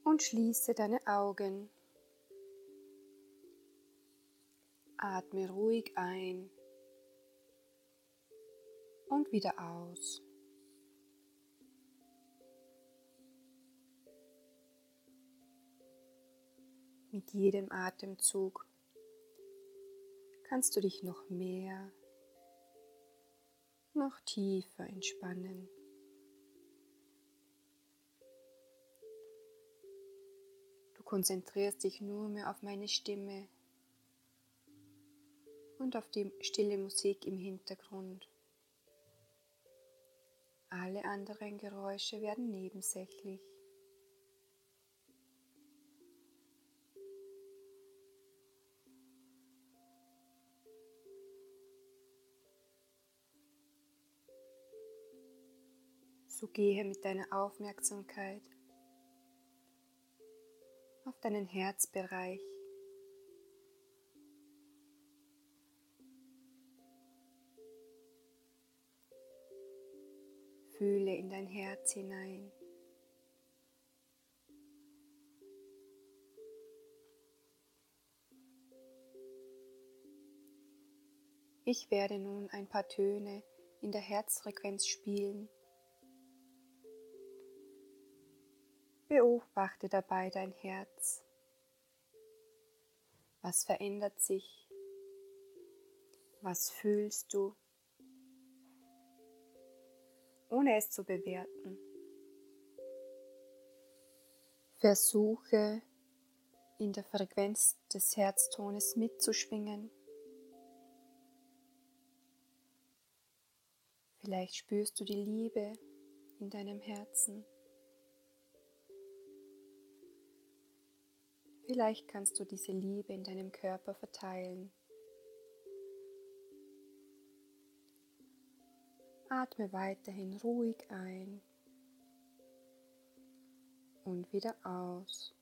und schließe deine Augen. Atme ruhig ein und wieder aus. Mit jedem Atemzug kannst du dich noch mehr, noch tiefer entspannen. Du konzentrierst dich nur mehr auf meine Stimme und auf die stille Musik im Hintergrund. Alle anderen Geräusche werden nebensächlich. So gehe mit deiner Aufmerksamkeit auf deinen Herzbereich. Fühle in dein Herz hinein. Ich werde nun ein paar Töne in der Herzfrequenz spielen. Beobachte dabei dein Herz. Was verändert sich? Was fühlst du? Ohne es zu bewerten. Versuche, in der Frequenz des Herztones mitzuschwingen. Vielleicht spürst du die Liebe in deinem Herzen. Vielleicht kannst du diese Liebe in deinem Körper verteilen. Atme weiterhin ruhig ein und wieder aus.